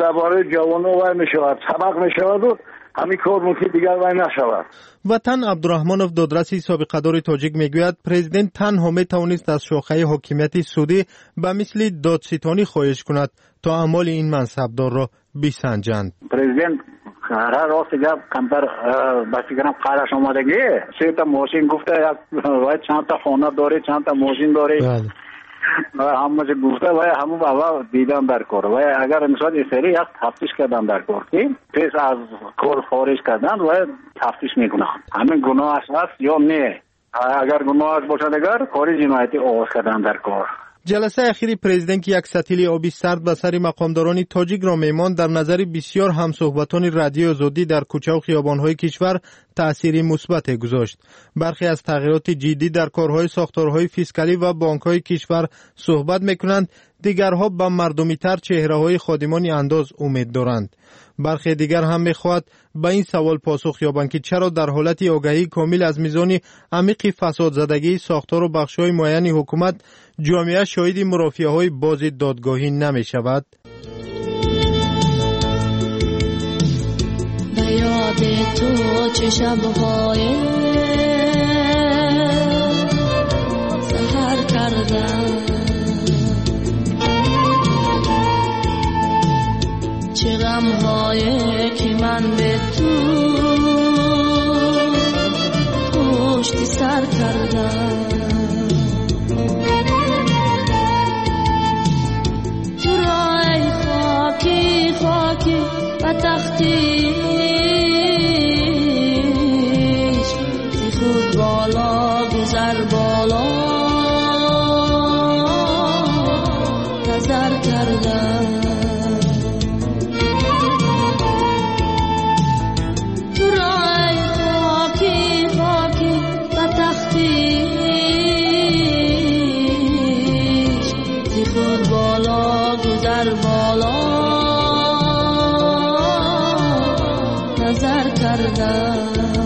درباره جوانان وای میشود، سبق میشود و همین کار ممکن دیگر وای نشود. وطن عبدالرحمنوف دادرسی سابقه‌دار تاجیک میگوید پرزیدنت تنها میتوانست از شاخه حاکمیت سعودی به مثل دادستانی خواهش کند تا اعمال این منصبدار را بسنجند. پرزیدنت راست گپ کمتر بچگرم قرارش آمدگی سه تا ماشین گفته وای چند تا خانه داره چند تا ماشین داره همه چه گفته وای همون بابا دیدم در کار وای اگر مثلا این سری یک تفتیش کردن در کار که پس از کار خارج کردن وای تفتیش میکنن همین گناه است یا نه اگر گناه باشه اگر کاری جنایتی آغاز کردن در کار. جلسه اخیری پرزیدنت که یک ستیل آبی سرد به سر مقامداران تاجیک را میمان در نظر بسیار همصحبتان رادیو آزادی در کوچه و خیابان‌های کشور تأثیری مثبت گذاشت. برخی از تغییرات جدی در کارهای ساختارهای فیسکالی و بانک‌های کشور صحبت می‌کنند، دیگرها به مردمی‌تر چهره‌های خادمان انداز امید دارند. برخی دیگر هم می‌خواهد به این سوال پاسخ یابند که چرا در حالت آگاهی کامل از میزان عمیق فساد زدگی ساختار و بخش‌های معین حکومت جامعه شاهد مرافعه‌های باز دادگاهی نمی‌شود. به یاد تو چه شب‌های سحر کردم چه غم‌هایی که من به تو پشت سر کردم تو رای خاکی خاکی و تختیش تی خود بالا گذر بالا نظر کردم در بالا نظر کردم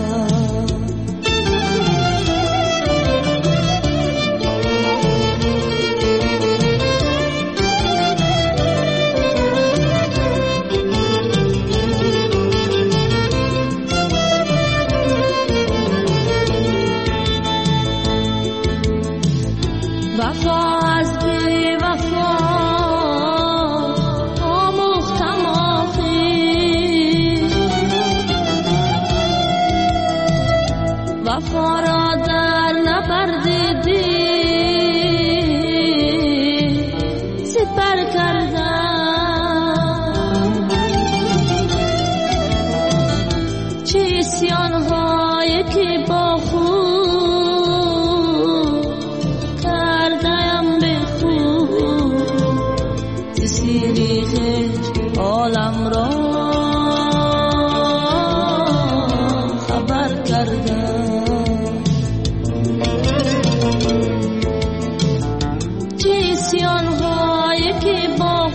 وفا از بی وفا وفا را در نبردیدی سپر کردم چه اسیان‌هایی که با خود کردم به خود تسیری خیش عالم را خبر کردم سیان‌هایی که با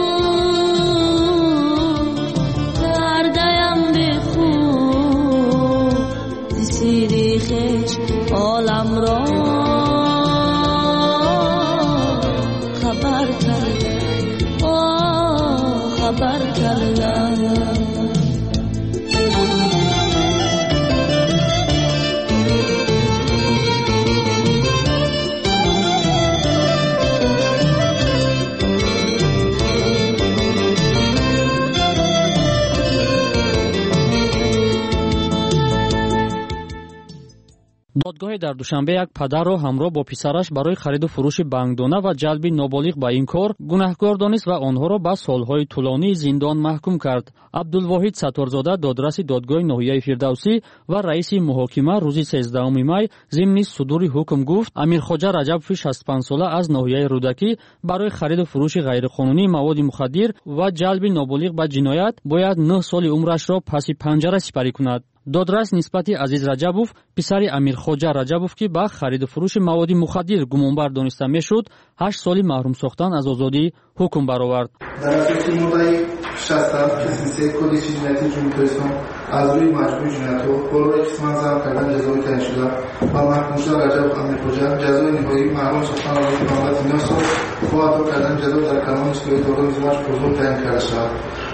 خود کردم به خود زیری خیش عالم را خبر کردم خبر کردم دادگاه در دوشنبه یک پدر را همراه با پسرش برای خرید و فروش بانکدانه و جلب نابالغ به این کار گناهکار دانست و آنها را به سالهای طولانی زندان محکوم کرد. عبدالواحد ستارزاده دادرس دادگاه ناحیه فردوسی و رئیس محاکمه روز 13 می ضمن صدور حکم گفت امیرخواجه رجبوف 65 ساله از ناحیه رودکی برای خرید و فروش غیرقانونی مواد مخدر و جلب نابالغ به جنایت باید 9 سال عمرش را پس پنجره سپری کند. دادرس نسبت عزیز رجبوف پسر امیرخواجه رجبوف که به خرید و فروش مواد مخدر گمانبر دانسته میشد 8 سال محروم ساختن از آزادی حکم برآورد. در اساس مدعی 67 کسی کد جنایتی جمهوری اسلامی از روی مجموع جنایت‌ها بالای قسمت ضرب کردن جزای تعیین شده و محکوم شده رجبوف امیرخواجه جزای نهایی محروم ساختن از مدت 9 سال و ادا کردن جزا در کلان اسکوی دادگاه زمانش بزرگ تعیین کرده شد.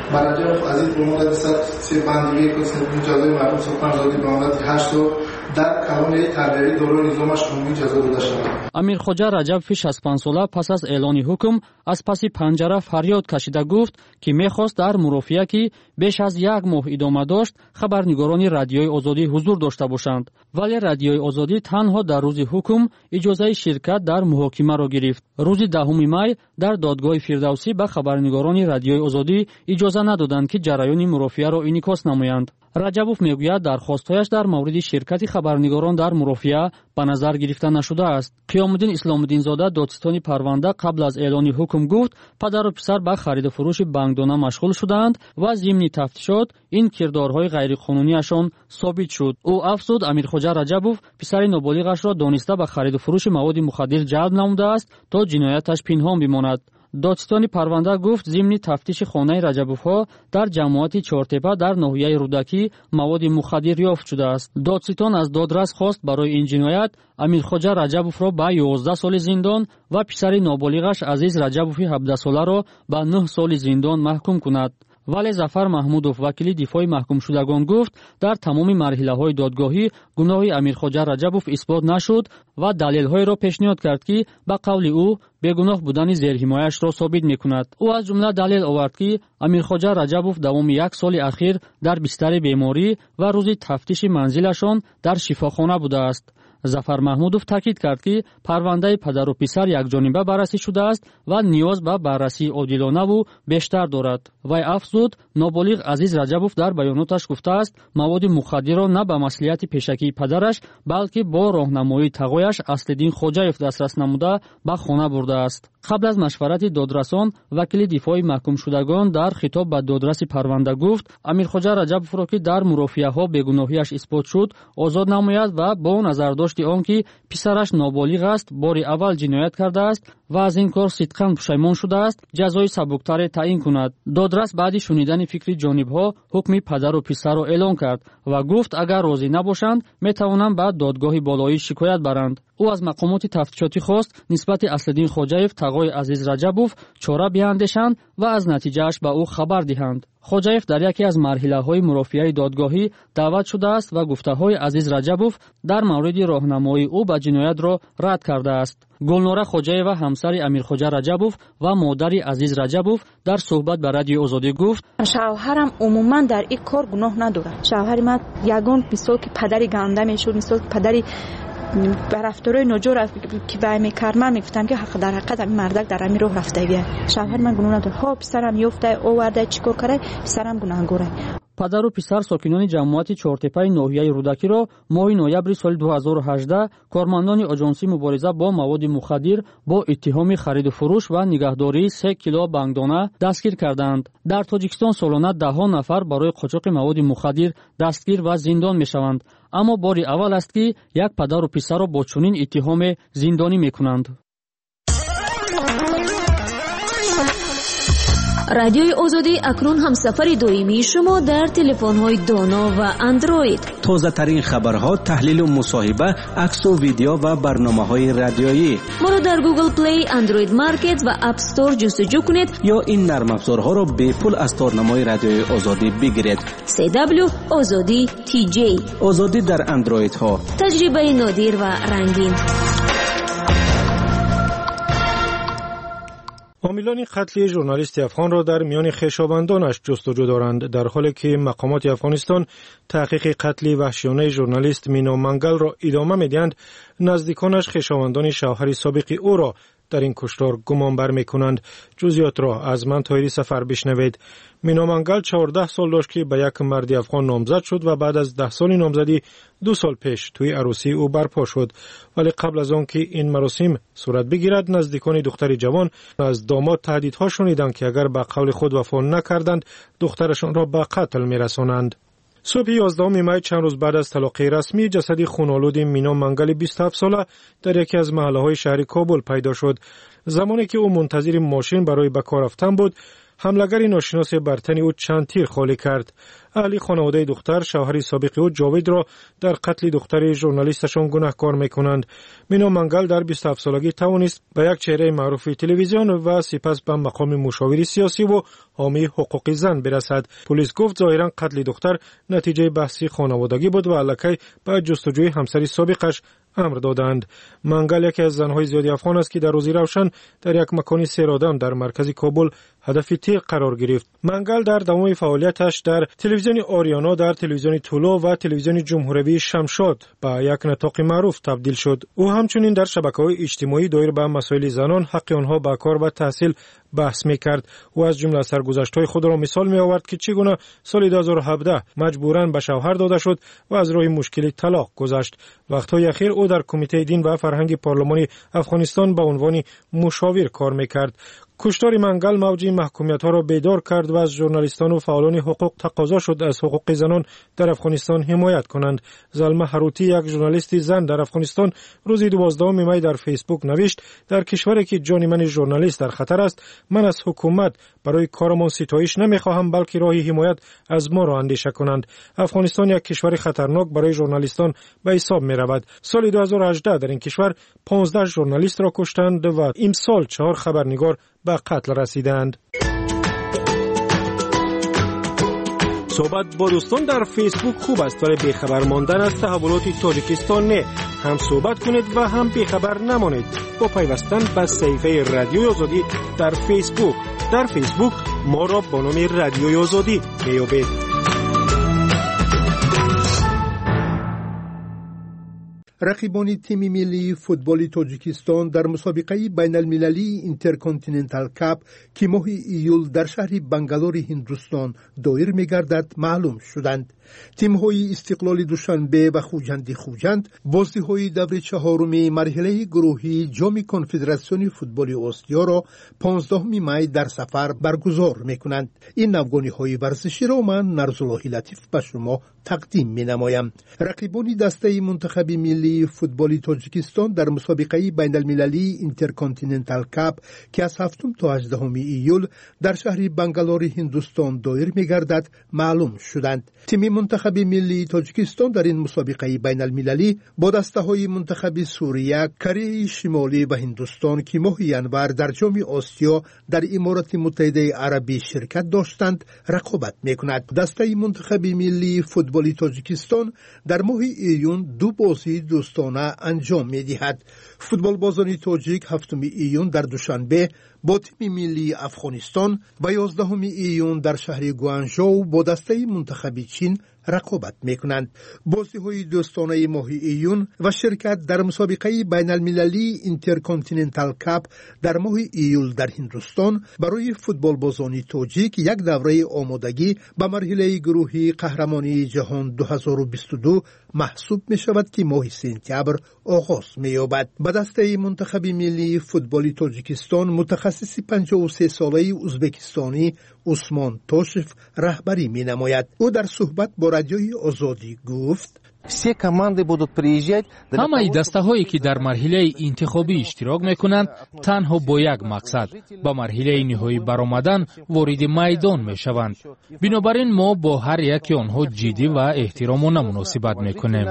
برای از این مورد سی بندگی که جزای مردم سلطان آزادی به مدت 8 سال در کانون تربیتی دوران نظامش عمومی جزا داده شود. امیر خوجا رجب پیش از 5 ساله پس از اعلان حکم از پس پنجره فریاد کشیده گفت که می‌خواست در مرافعه که بیش از 1 ماه ادامه داشت خبرنگاران رادیوی آزادی حضور داشته باشند، ولی رادیوی آزادی تنها در روز حکم اجازه شرکت در محاکمه را گرفت. روز 10 می در دادگاه فردوسی به خبرنگاران رادیوی آزادی اجازه ندادند که جریان مرافعه را انعکاس نمایند. رجبوف میگوید درخواستهایش در مورد شرکت خبرنگاران در مرافعه به نظر گرفته نشده است. قیامالدین اسلام‌الدین زاده دادستانی پرونده قبل از اعلان حکم گفت پدر و پسر به خرید و فروش بانکدانه مشغول شدند و ضمن تفتیشات این کردارهای غیرقانونیشان ثابت شد. او افزود امیر خوجا رجبوف پسر نابالغش را دانسته به خرید و فروش مواد مخدر جلب نموده است تا جنایتش پنهان بماند. دادستانی پرونده گفت ضمن تفتیش خانه رجبوف‌ها در جماعت چهارتپه در ناحیه رودکی مواد مخدر یافت شده است. دادستان از دادرس خواست برای این جنایت امیر خوجا رجبوف را به 11 سال زندان و پسر نابالغش عزیز رجبوف 17 ساله را به 9 سال زندان محکوم کند. ولی ظفر محمودوف وکیل دفاع محکوم شدگان گفت در تمام مرحله‌های دادگاهی گناه امیر خوجا رجبوف اثبات نشد و دلیل‌های را پیشنهاد کرد که به قول او بیگناه بودن زیرحمایه‌اش را ثابت می‌کند. او از جمله دلیل آورد که امیر خوجا رجبوف دوام 1 سال اخیر در بستر بیماری و روز تفتیش منزلشان در شفاخانه بوده است. ظفر محمودوف تاکید کرد که پرونده پدر و پسر یکجانبه بررسی شده است و نیاز به بررسی عادلانه و بیشتر دارد. وی افزود نابالغ عزیز رجبوف در بیاناتش گفته است مواد مخدر را نه به مصلحت پیشکی پدرش بلکه با راهنمایی تقویش اصل‌الدین خوجایف دسترس نموده به خانه برده است. قبل از مشورت دادرسان وکیل دفاع محکوم شدگان در خطاب به دادرس پرونده گفت امیر خوجا رجبوف را که در مرافعه‌ها بیگناهیش اثبات شد آزاد نماید و با نظر داشت آنکه پسرش نابالغ است بار اول جنایت کرده است و از این کار صدقاً پشیمان شده است جزای سبکتر تعیین کند. دادرس بعد شنیدن فکر جانبها حکم پدر و پسر را اعلان کرد و گفت اگر راضی نباشند میتوانند به دادگاه بالایی شکایت برند. او از مقامات تفتیشاتی خواست نسبت اصل‌الدین خوجایف تقای عزیز رجبوف چاره بیاندیشند و از نتیجهش به او خبر دهند. خوجایف در یکی از مرحله‌های مرافعه دادگاهی دعوت شده است و گفته‌های عزیز رجبوف در مورد راهنمایی او به جنایت را رد کرده است. گلنوره خوجایف همسر امیر خوجا رجبوف و مادر عزیز رجبوف در صحبت با رادیو آزادی گفت شوهرم عموما در این کار گناه ندارد. شوهر من یگان مثال که پدری گنده میشد، مثال پدری برفتارای ناجور که به میکرد من میگفتم که حق در حقیقت این مردک در همین راه رفتگیه. شوهر من گناه نداره. ها پسرم یافته آورده چیکار کرده پسرم گناهگاره. پدر و پسر ساکنان جماعت چهارتپه ناحیه رودکی را ماه نوامبر سال 2018 کارمندان آژانسی مبارزه با مواد مخدر با اتهام خرید و فروش و نگهداری 3 کیلو بانکدانه دستگیر کردند. در تاجیکستان سالانه 10 نفر برای قاچاق مواد مخدر دستگیر و زندان میشوند، اما بار اول است که یک پدر و پسر را با چنین اتهام زندانی میکنند. رادیوی آزادی اکنون همسفر دائمی شما در تلفن‌های دانا و اندروید. تازه ترین خبرها، تحلیل و مصاحبه، عکس و ویدیو و برنامه‌های رادیویی. ما را در گوگل پلی، اندروید مارکت و اپ استور جستجو کنید یا این نرم افزارها را به پول از تارنمای رادیوی آزادی بگیرید. CW آزادی TJ. آزادی در اندروید ها. تجربه نادر و رنگین. عاملان قتل ژورنالیست افغان را در میان خویشاوندانش جستجو دارند، در حالی که مقامات افغانستان تحقیق قتل وحشیانه ژورنالیست مینا منگل را ادامه می‌دهند. نزدیکانش خویشاوندان شوهر سابق او را در این کشتار گمان بر می‌کنند. جزئیات را از من طاهری سفر بشنوید. مینا منگل 14 سال داشت که به یک مرد افغان نامزد شد و بعد از 10 سال نامزدی 2 سال پیش توی عروسی او برپا شد. ولی قبل از آن که این مراسم صورت بگیرد نزدیکان دختر جوان از داماد تهدیدها شنیدند که اگر به قول خود وفا نکردند دخترشان را به قتل می‌رسانند. صبح 11 می چند روز بعد از تلاقی رسمی جسد خونالود مینا منگل 27 ساله در یکی از محله‌های شهر کابل پیدا شد. زمانی که او منتظر ماشین برای به کار رفتن بود حمله‌گر ناشناس بر تن او چند تیر خالی کرد. اهل خانواده دختر شوهر سابق او جاوید را در قتل دختر ژورنالیستشان گناهکار می‌کنند. مینا منگل در 27 سالگی توانست به یک چهره معروف تلویزیون و سپس به مقام مشاور سیاسی و حامی حقوق زن برسد. پلیس گفت ظاهراً قتل دختر نتیجه بحثی خانوادگی بود و الکی به جستجوی همسر سابقش امر دادند. منگل یکی از زنهای زیادی افغان است که در روزی روشن در یک مکان سیرادان در مرکز کابل هدف تیغ قرار گرفت. منگل در دوام فعالیتش در تلویزیون آریانا، در تلویزیون طلوع و تلویزیون جمهوری شمشاد به یک نطاق معروف تبدیل شد. او همچنین در شبکه‌های اجتماعی دایر به مسائل زنان، حق آنها به کار و تحصیل بحث می‌کرد. او از جمله سرگذشت‌های خود را مثال می‌آورد که چگونه سال 2017 مجبوراً به شوهر داده شد و از راه مشکل طلاق گذشت. وقت‌های اخیر او در کمیته دین و فرهنگ پارلمانی افغانستان به عنوان مشاور کار می‌کرد. کشتار منگل موج محکومیت‌ها را بیدار کرد و از ژورنالیستان و فعالان حقوق تقاضا شد از حقوق زنان در افغانستان حمایت کنند. زلمه هروتی، یک ژورنالیست زن در افغانستان، روز 12 می در فیسبوک نوشت: در کشوری که جان من ژورنالیست در خطر است، من از حکومت برای کارمان ستایش نمی‌خواهم بلکه راهی حمایت از ما را اندیشه کنند. افغانستان یک کشور خطرناک برای ژورنالیستان به حساب می‌رود. سال 2018 در این کشور 15 ژورنالیست را کشتند و امسال 4 خبرنگار به قتل رسیدند. صحبت با دوستان در فیسبوک خوب است، ولی بیخبر ماندن از تحولات تاجیکستان نه. هم صحبت کنید و هم بیخبر نمانید با پیوستن به صفحه رادیوی آزادی در فیسبوک. در فیسبوک ما را با نام رادیوی آزادی میابید. رقیبان تیم ملی فوتبال تاجیکستان در مسابقه بین المللی اینترکانتیننتال کاپ که ماه ایول در شهر بنگالور هندوستان دایر می‌گردد معلوم شدند. تیم‌های استقلال دوشنبه و خوجند بازی‌های دور چهارم مرحله گروهی جام کنفدراسیون فوتبال آسیا را 15 می در سفر برگزار می‌کنند. این نوگانی‌های ورزشی را من نرزالله لطیف به شما تقدیم می‌نمایم. رقیبان دسته منتخب ملی فوتبال تاجیکستان در مسابقه بین المللی اینترکانتیننتال کاپ که از 7 تا 18 ایول در شهر بنگالور هندوستان دایر می‌گردد معلوم شدند. تیم منتخب ملی تاجیکستان در این مسابقه بین المللی با دسته‌های منتخب سوریه، کره شمالی و هندوستان که ماه ینور در جام آسیا در امارات متحده عربی شرکت داشتند رقابت می‌کند. دسته منتخب ملی فوتبال تاجیکستان در ماه ایون 2 بازی دوستانه انجام می‌دهد. فوتبال بازان تاجیک 7 ایون در دوشنبه با تیم ملی افغانستان و 11 ایون در شهر گوانژو با دسته منتخب چین رقابت میکنند. بازی‌های دوستانه ماه ایون و شرکت در مسابقه بین المللی اینترکانتیننتال کاپ در ماه ایول در هندوستان برای فوتبال بازان تاجیک یک دوره آمادگی به مرحله گروهی قهرمانی جهان 2022 محسوب می شود که ماه سپتامبر آغاز می یابد. به دسته منتخب ملی فوتبال تاجیکستان متخصص 53 ساله ازبکستانی عثمان توشف رهبری می نماید. او در صحبت با رادیوی آزادی گفت: همه دسته‌هایی که در مرحله انتخابی اشتراک می‌کنند تنها با یک مقصد به مرحله نهایی برآمدن وارد میدان می‌شوند. بنابراین ما با هر یک آنها جدی و احترام و مناسبت می‌کنیم.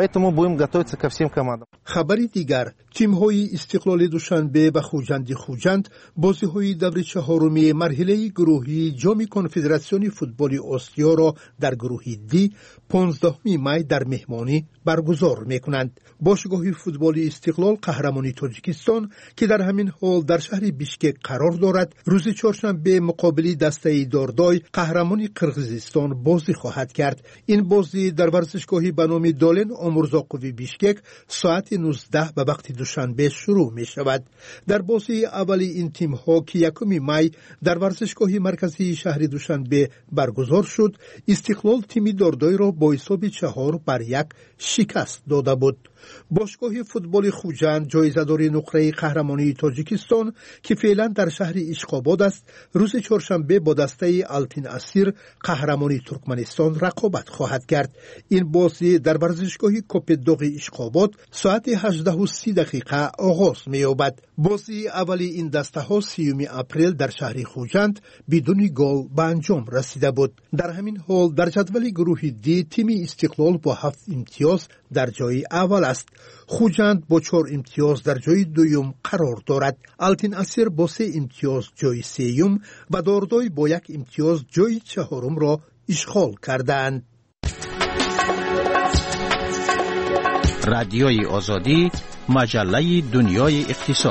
خبری دیگر، تیم‌های استقلال دوشنبه و خوجند بازی‌های دور چهارم مرحله گروهی جام کنفدراسیون فوتبال آسیا را در گروه دی 15 می در مهمانی برگزار می‌کنند. باشگاه فوتبال استقلال قهرمانی تاجیکستان که در همین حال در شهر بیشکک قرار دارد روز چهارشنبه مقابل دسته داردای قهرمانی قرقیزستان بازی خواهد کرد. این بازی در ورزشگاه به نام دالن آمورزاقوی بیشکک ساعت 19 به وقت دوشنبه شروع می شود. در بازی اولی این تیم ها که 1 می در ورزشگاه مرکز مرکزی شهر دوشنبه برگزار شد، استقلال تیم داردای را با حساب 4-1 شکست داده بود. باشگاه فوتبال خوجند جایزه‌دار نقره قهرمانی تاجیکستان که فعلا در شهر اشقاباد است، روز چهارشنبه با دسته آلتین اسیر قهرمانی ترکمنستان رقابت خواهد کرد. این بازی در ورزشگاه کوپ داغ اشقاباد ساعت 18:30 آغاز می‌یابد. بازی اولی این دسته ها 30 اپریل در شهر خوجند بدون گل به انجام رسیده بود. در همین حال در جدول گروه دی تیم استقلال با 7 امتیاز در جای اول است. خوجند با 4 امتیاز در جای دوم قرار دارد. آلتین اسیر با 3 امتیاز جای سوم و داردای با 1 امتیاز جای چهارم را اشغال کردند. رادیوی آزادی، مجله دنیای اقتصاد.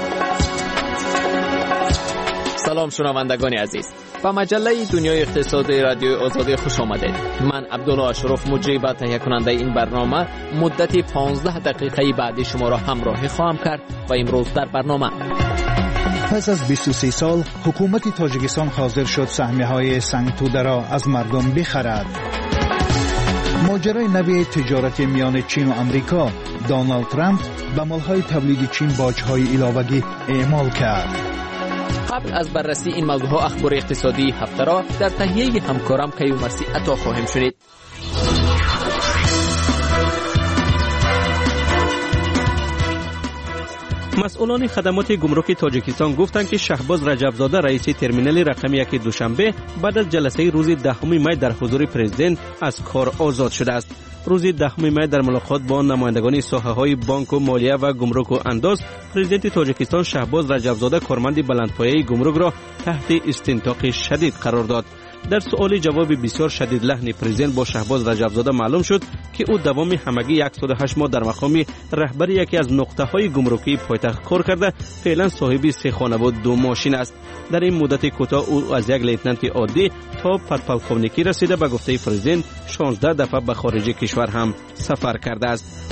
سلام شنوندگان عزیز، با مجله دنیای اقتصاد رادیوی آزادی خوش آمدید. من عبدالله اشرف مجری و تهیه کننده این برنامه مدت 15 دقیقه بعد شما را همراهی خواهم کرد و امروز در برنامه: پس از 23 سال حکومت تاجیکستان حاضر شد سهمیه‌های سنگ توده را از مردم بخرد. ماجرای نوی تجارت میان چین و امریکا، دونالد ترامپ به مالهای تولید چین باج‌های علاوه‌ای اعمال کرد. قبل از بررسی این موضوعات اخبار اقتصادی هفته را در تهیه همکارم کیومرسی عطا خواهیم شنید. مسئولان خدمات گمرک تاجیکستان گفتند که شهباز رجبزاده رئیس ترمینال رقم 1 دوشنبه بعد از جلسه روز 10 می در حضور پرزیدنت از کار آزاد شده است. روز 10 می در ملاقات با نمایندگان ساحه‌های بانک و مالیه و گمرک و انداز، پرزیدنت تاجیکستان شهباز رجبزاده کارمند بلندپایه گمرک را تحت استنطاق شدید قرار داد. در سؤال جواب بسیار شدید لحن پرزیدنت با شهباز رجبزاده معلوم شد که او دوام همگی 108 ماه در مقام رهبر یکی از نقطه‌های گمرکی پایتخت کار کرده، فعلا صاحب 3 خانه و 2 ماشین است. در این مدت کوتاه او از یک لیتنانت عادی تا پدپولکوونیکی رسیده. به گفته پرزیدنت 16 دفعه به خارج کشور هم سفر کرده است.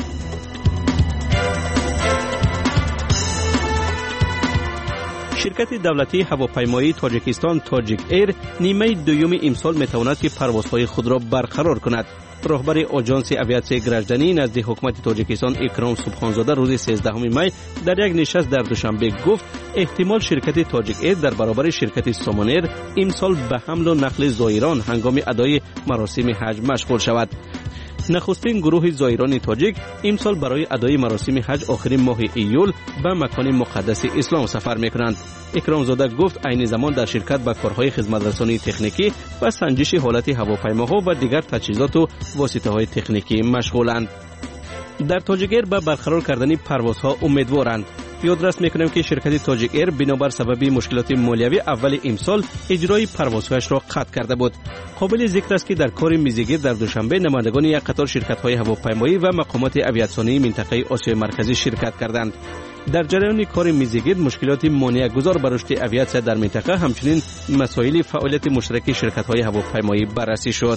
شرکت دولتی هواپیمایی تاجیکستان تاجیک ایر نیمه دوم امسال میتواند که پروازهای خود را برقرار کند. رهبر آژانس اویاسیون گراجدانی نزد حکومت تاجیکستان اکرام سبحانزاده روز 13 می در یک نشست در دوشنبه گفت احتمال شرکت تاجیک ایر در برابر شرکت سامانیر امسال به حمل و نقل زائران هنگام ادای مراسم حج مشغول شود. نخستین گروه زائران تاجیک امسال برای ادای مراسم حج آخرین ماه ایول به مکان مقدس اسلام سفر میکنند. اکرام زاده گفت عین زمان در شرکت به کارهای خدمترسانی تکنیکی و سنجش حالت هواپیماها و دیگر تجهیزات و واسطه‌های تکنیکی مشغولند. در تاجیک ایر به برقرار کردن پروازها امیدوارند. یادداشت میکنم که شرکت تاجیک ایر بنابر سبب مشکلات مالیوی اول امسال اجرای پروازهایش را قطع کرده بود. قابل ذکر است که در کار میزگیر در دوشنبه نمایندگان یک قطار شرکت‌های هواپیمایی و مقامات اویاسیونی منطقه آسیای مرکزی شرکت کردند. در جریان کار میزگیر مشکلات مانع گذار بر رشد اویاسیون در منطقه، همچنین مسائل فعالیت مشترک شرکت‌های هواپیمایی بررسی شد.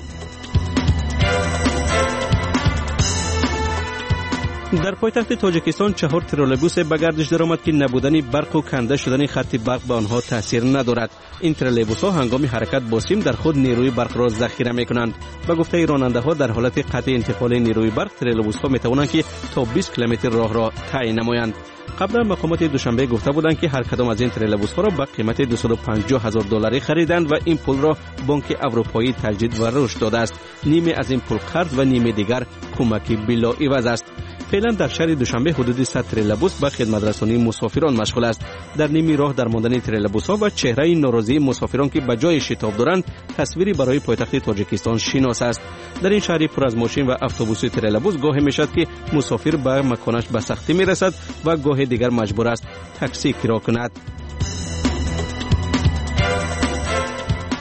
در پایتخت تاجیکستان 4 ترولبوس به گردش درآمد که نبودن برق و کنده شدن خط برق به آنها تاثیر ندارد. این ترولبوس‌ها هنگام حرکت با سیم در خود نیروی برق را ذخیره می‌کنند. به گفته راننده‌ها در حالت قطع انتقال نیروی برق ترولبوس‌ها می‌توانند که تا 20 کیلومتر راه را طی نمایند. قبلا مقامات دوشنبه گفته بودند که هر کدام از این ترولبوس‌ها را به قیمت $250,000 خریدند و این پول را بانک اروپایی تجدید و رشد داده است. نیمه از این پول قرض و نیمه دیگر کمکی بلا عوض است. فعلا در شهر دوشنبه حدود 100 ترولبوس به خدمترسانی مسافران مشغول است. در نیمه راه در ماندن ترولبوس‌ها و چهره ناراضی مسافران که به جای شتاب دارند تصویری برای پایتخت تاجیکستان شناس است. در این شهر پر از ماشین و اتوبوس ترولبوس گاهی میشد که مسافر به مکانش به سختی میرسد و گاهی دیگر مجبور است تاکسی کرایه کند.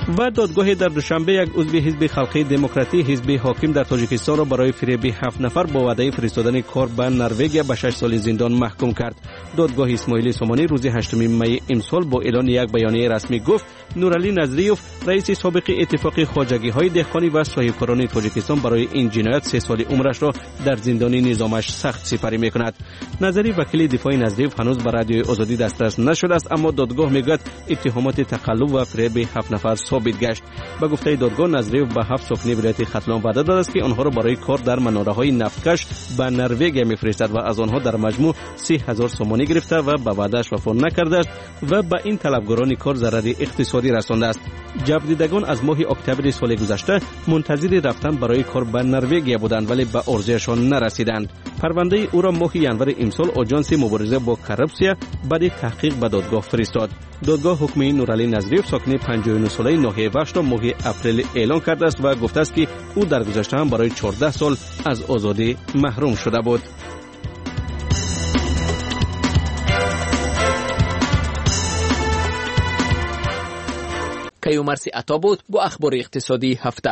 و دادگاه در دوشنبه یک عضو حزب خلقی دموکراتی حزب حاکم در تاجیکستان را برای فریب 7 نفر با وعده فرستادن کار به نروژ به 6 سال زندان محکوم کرد. دادگاه اسماعیل سامانی روز 8 می امسال با اعلان یک بیانیه رسمی گفت نورعلی نظریوف رئیس سابق اتفاق خواجگی‌های دهقانی و صاحبکاران تاجیکستان برای این جنایت 3 سال عمرش را در زندان نظامش سخت سپری می‌کند. نظری وکیل دفاع نظریوف هنوز به رادیوی آزادی دسترس نشده است، اما دادگاه میگوید اتهامات تقلب و فریب 7 نفر ثابت گشت. به گفته دادگاه نظریوف به 7 ساکن ولایت ختلان وعده داده است که آنها را برای کار در مناره‌های نفتکش به نروژ می‌فرستد و از آنها در مجموع 30,000 سومانی گرفته و به وعده‌اش وفا نکرده است و به این طلبگاران کار ضرر اقتصادی رسانده است. جبردیدگان از ماه اکتبر سال گذشته منتظر رفتن برای کار به نروژ بودند ولی به عرضه‌شان نرسیدند. پرونده او را ماه ینور امسال آژانس مبارزه با کراپسیا بعد تحقیق به دادگاه فرستاد. دادگاه حکم نورعلی نظریوف ساکن 59 ساله ناحیه وشت را ماه اپریل اعلان کرده است و گفته است که او در گذشته هم برای 14 سال از آزادی محروم شده بود. کیومرسی عطا بود با اخبار اقتصادی هفته.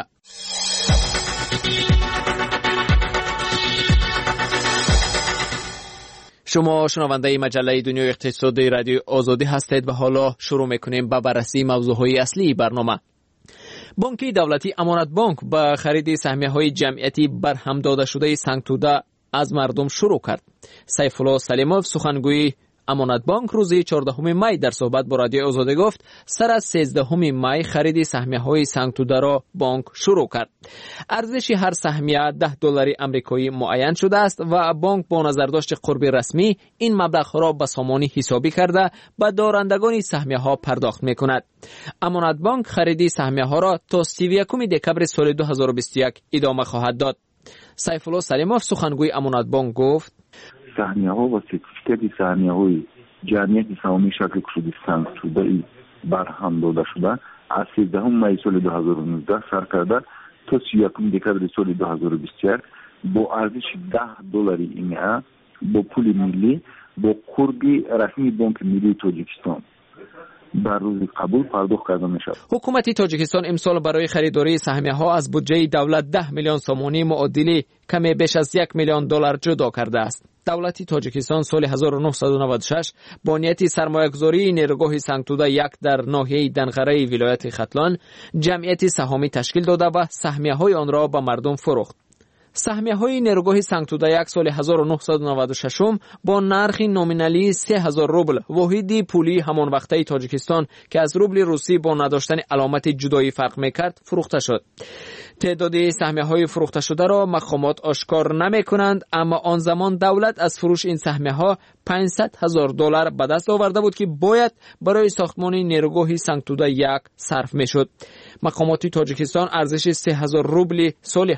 شما شنونده مجله دنیای اقتصادی رادیو آزادی هستید و حالا شروع میکنیم با بررسی موضوعهای اصلی برنامه. بانک دولتی امانت بانک به خرید سهمیه‌های جمعیتی برهم داده شده سنگ توده از مردم شروع کرد. سیف الله سلیموف سخنگوی امانت بانک روز 14 می در صحبت با رادیو آزادی گفت سر از 13 می خرید سهمیه‌های سنگ توده را بانک شروع کرد. ارزش هر سهمیه $10 آمریکایی معین شده است و بانک با نظرداشت قرب رسمی این مبلغ را به سامانی حسابی کرده به دارندگان سهمیه‌ها پرداخت می‌کند. امانت بانک خرید سهمیه‌ها را تا 31 دکمبر سال 2021 ادامه خواهد داد. سیف الله سلیموف سخنگوی امانت بانک گفت سهمیه‌ها و سرتیفیکات سهمیه‌های جمعیت سهامی شکل کشیده سنگ توده برهم داده شده از 13 می سال 2019 سر کرده تا 31 دکمبر سال 2021 با ارزش $10 ایمه با پول ملی با قرب رسمی بانک ملی تاجیکستان بر روز قبول پرداخت کرده می شود. حکومت تاجیکستان امسال برای خریداری سهمیه‌ها از بودجه دولت 10 میلیون سومانی معادل کمی بیش از $1 میلیون جدا کرده است. دولت تاجیکستان سال 1996 با نیت سرمایه‌گذاری نیروگاه سنگتوده 1 در ناحیه دنغره ولایت ختلان جمعیت سهامی تشکیل داده و سهمیه‌های آن را به مردم فروخت. سهمیه‌های نیروگاه سنگتوده 1 سال 1996 با نرخ نومینالی 3000 روبل واحد پولی همان وقته تاجیکستان که از روبل روسی با نداشتن علامت جدایی فرق می‌کرد فروخته شد. تعداد سهمیه‌های فروخته شده را مقامات آشکار نمی‌کنند، اما آن زمان دولت از فروش این سهمیه‌ها $500,000 به دست آورده بود که باید برای ساختمان نیروگاه سنگتوده 1 صرف می‌شد. مقامات تاجیکستان ارزش 3000 روبل سال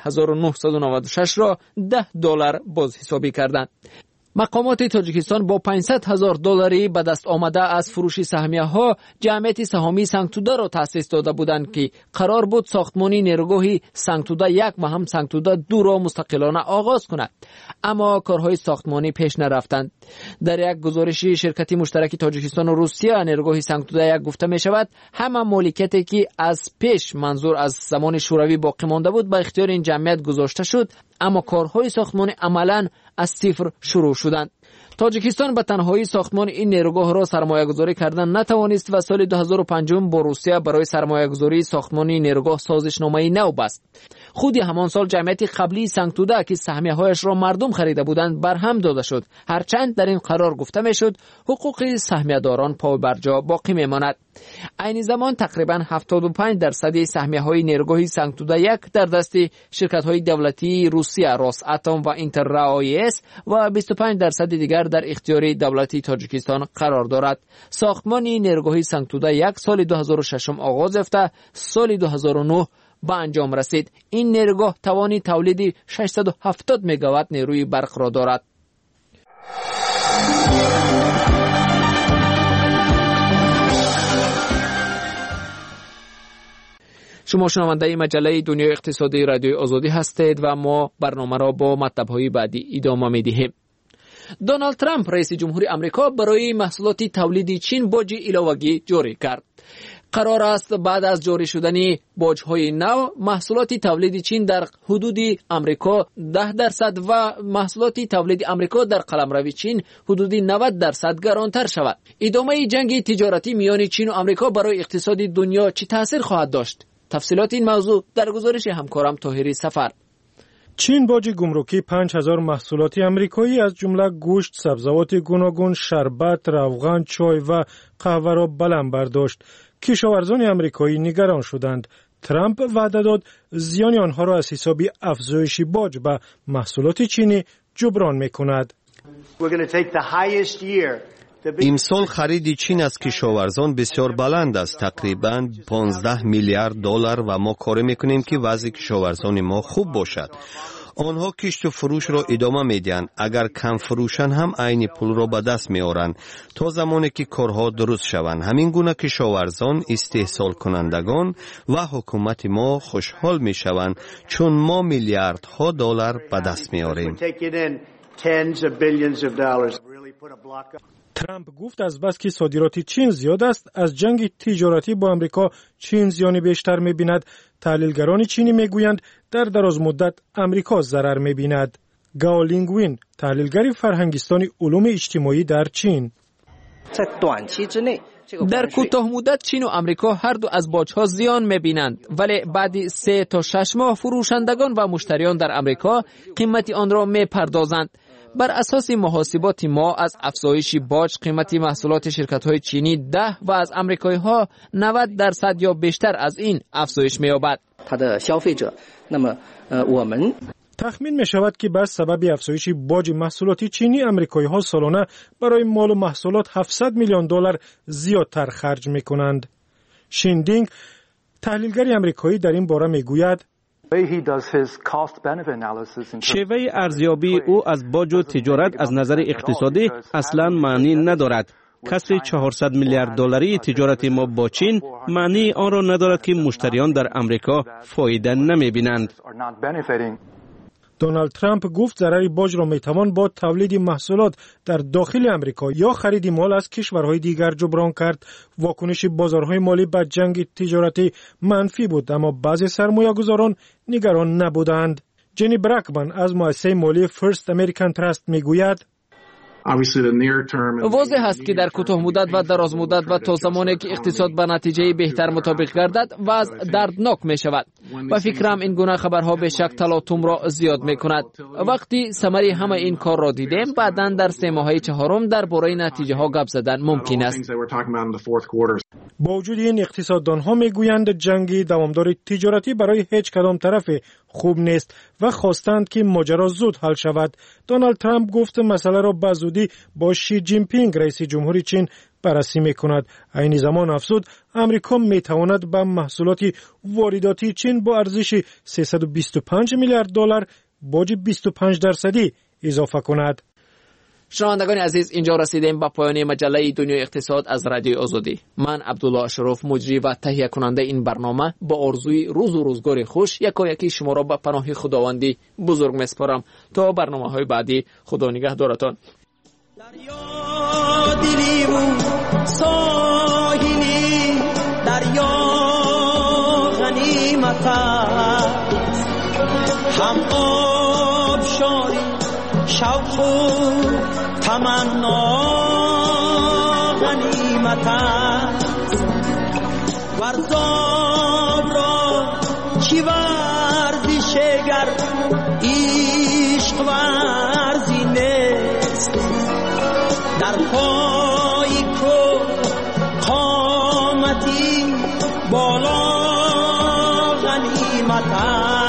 1996 را $10 بازحسابی کردند. مقامات تاجیکستان با $500,000 به دست آمده از فروش سهمیه‌ها جمعیت سهامی سنگتوده را تأسیس داده بودند که قرار بود ساختمان نیروگاه سنگتوده 1 و هم سنگتوده 2 را مستقلانه آغاز کند، اما کارهای ساختمانی پیش نرفتند. در یک گزارش شرکت مشترک تاجیکستان و روسیه نیروگاه سنگتوده 1 گفته می شود همه مالکیتی که از پیش منظور از زمان شوروی باقی مانده بود به اختیار این جمعیت گذاشته شد، اما کارهای ساختمانی عملاً از صفر شروع شدند. تاجیکستان به تنهایی ساختمان این نیروگاه را سرمایه‌گذاری کردن نتوانست و سال 2005 با روسیه برای سرمایه‌گذاری ساختمان نیروگاه سازشنامه نو بست. خود همان سال جمعیت قبلی سنگتوده که سهمیه‌هایش را مردم خریده بودند برهم داده شد، هرچند در این قرار گفته میشد حقوق سهمیه‌داران پابرجا باقی میماند. عین زمان تقریبا 75% سهمیه‌های نیروگاه سنگتوده 1 در دست شرکت‌های دولتی روسیه روساتم و اینتررائیس و 25% دیگر در اختیار دولتی تاجیکستان قرار دارد. ساختمان نیروگاه سنگتوده 1 سال 2006 آغاز یافته سال 2009 به انجام رسید. این نیروگاه توان تولید 670 مگاوات نیروی برق را دارد. شما شنونده مجله دنیای اقتصادی رادیو آزادی هستید و ما برنامه را با مطلب‌های بعدی ادامه می‌دهیم. دونالد ترامپ رئیس جمهوری آمریکا برای محصولات تولیدی چین باج علاوه‌ای جاری کرد. قرار است بعد از جاری شدن باج‌های نو محصولات تولید چین در حدود آمریکا 10% و محصولات تولید آمریکا در قلمرو چین حدود 90% گرانتر شود. ادامه جنگ تجارتی میان چین و آمریکا برای اقتصاد دنیا چه تاثیر خواهد داشت؟ تفصیلات این موضوع در گزارش همکارم طاهری سفر. چین باج گمرکی 5000 محصولات آمریکایی از جمله گوشت، سبزیجات گوناگون، شربت، روغن، چای و قهوه را بلند برداشت. کشاورزان آمریکایی نگران شدند. ترامپ وعده داد زیان آنها را از حساب افزایش باج به محصولات چینی جبران می‌کند. امسال خرید چین از کشاورزان بسیار بلند است، تقریباً 15 میلیارد دلار و ما کار میکنیم که وضع کشاورزان ما خوب باشد. آنها کشت و فروش را ادامه میدهند. اگر کم فروشن هم عین پول را به دست میارند تا زمانی که کارها درست شوند. همین گونه کشاورزان، استحصال کنندگان و حکومت ما خوشحال میشوند چون ما میلیاردها دلار به دست میاریم. ترامپ گفت از بس که صادرات چین زیاد است، از جنگ تجارتی با آمریکا چین زیان بیشتر می‌بیند. تحلیلگران چینی میگویند در دراز مدت آمریکا ضرر می‌بیند. گاو لینگوین، تحلیلگر فرهنگستان علوم اجتماعی در چین: در کوتاه مدت چین و آمریکا هر دو از باج‌ها زیان می‌بینند، ولی بعد 3 تا 6 ماه فروشندگان و مشتریان در آمریکا قیمت آن را می‌پردازند. بر اساس محاسبات ما از افزایش باج قیمت محصولات شرکت‌های چینی 10 و از آمریکایی‌ها 90% یا بیشتر از این افزایش می‌یابد. تخمین می‌شود که به سبب افزایش باج محصولات چینی آمریکایی‌ها سالانه برای مال و محصولات 700 میلیون دلار زیادتر خرج می‌کنند. شیندینگ، تحلیلگر آمریکایی، در این باره می‌گوید شیوه ارزیابی او از باج و تجارت از نظر اقتصادی اصلا معنی ندارد. کسر 400 میلیارد دلاری تجارت ما با چین معنی آن را ندارد که مشتریان در آمریکا فایده نمی‌بینند. دونالد ترامپ گفت ضرر باج را میتوان با تولید محصولات در داخل آمریکا یا خرید مال از کشورهای دیگر جبران کرد. واکنش بازارهای مالی به جنگ تجارتی منفی بود، اما بعضی سرمایه‌گذاران نگران نبودند. جنی برکمن از مؤسسه مالی فرست امریکن تراست میگوید: واضح است که در کوتاه مدت و دراز مدت و تا زمانی که اقتصاد به نتیجه بهتر مطابق گردد وضع دردناک می شود و فکرم این گونه خبرها به شک تلاطم را زیاد می کند. وقتی ثمره همه این کار را دیدیم بعداً در 3 ماهه چهارم درباره نتیجه ها گپ زدن ممکن است. با وجود این اقتصاددان ها میگویند جنگ دوامدار تجارتی برای هیچ کدام طرف خوب نیست و خواستند که ماجرا زود حل شود. دونالد ترامپ گفت مسئله را به زودی با شی جین پینگ رئیس جمهوری چین بررسی میکند. عین زمان افزود امریکا میتواند به محصولات وارداتی چین با ارزش 325 میلیارد دلار باج 25% اضافه کند. شنوندگان عزیز، اینجا رسیدیم به پایان مجله دنیای اقتصاد از رادیو آزادی. من عبدالله اشرف، مجری و تهیه کننده این برنامه، با آرزوی روز و روزگار خوش یکایکی شما را به پناه خداوندی بزرگ میسپارم. تا برنامه‌های بعدی، خدا نگهدارتان. دریا دلی و ساحلی، دریا غنیمت هم آب شاری شوق و تمنا غنیمت است. ورزاب را چی ورزش گر عشق ورزی نیست. در پای کو قامتی بالا غنیمت است.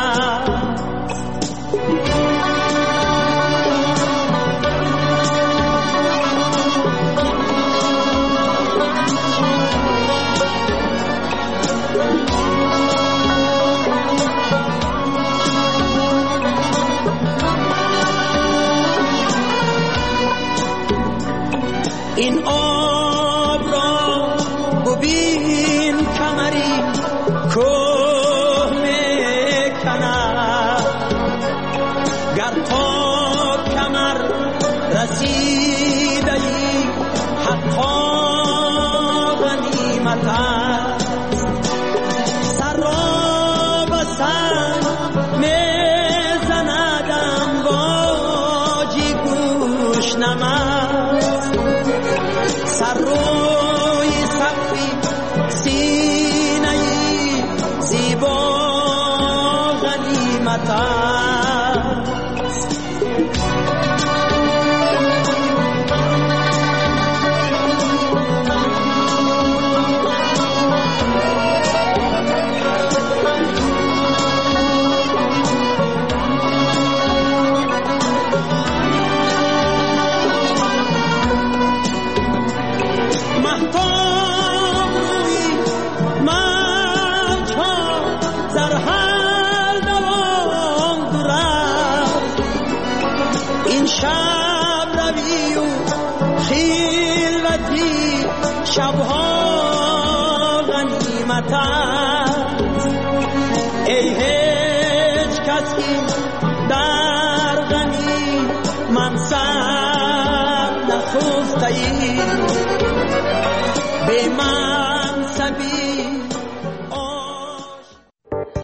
این آب را ببین کمری کوه میکند. گر تا کمر رسیده ای حقا غنیمت است. غنیمت است. شبها غنیمت است. ای هیچ کسی در غنی منصب نخسته ای،